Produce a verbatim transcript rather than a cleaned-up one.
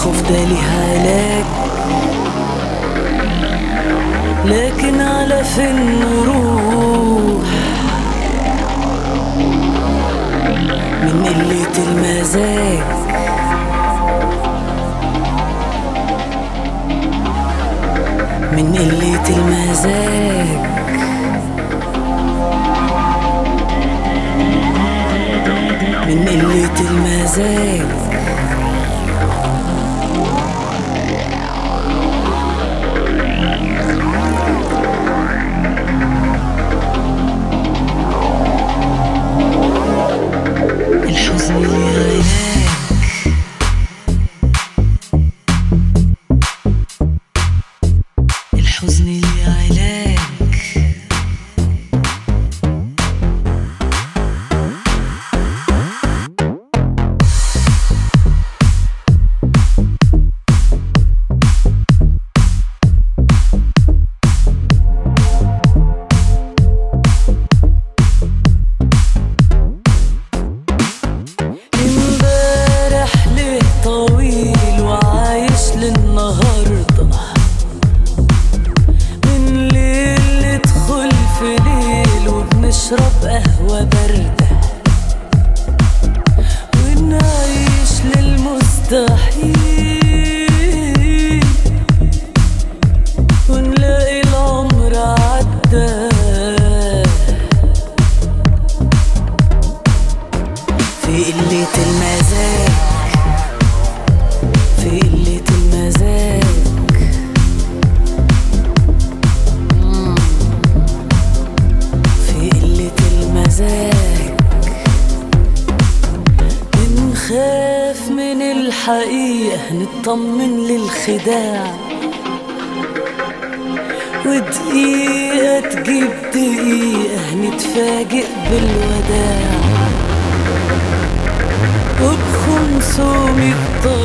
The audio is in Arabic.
الخوف ده ليه علاج، لكن على فين نروح من قلة المزاج؟ من قلة المزاج. من قلة المزاج. الحزن ليه علاج، الحزن ليه علاج. نشرب قهوة باردة ونعيش للمستحيل، ونلاقي العمر عدى في قلة المزاج. في قلة المزاج. بنخاف من الحقيقة، نطمن للخداع، ودقيقة تجيب دقيقة نتفاجئ بالوداع، وبخمسمية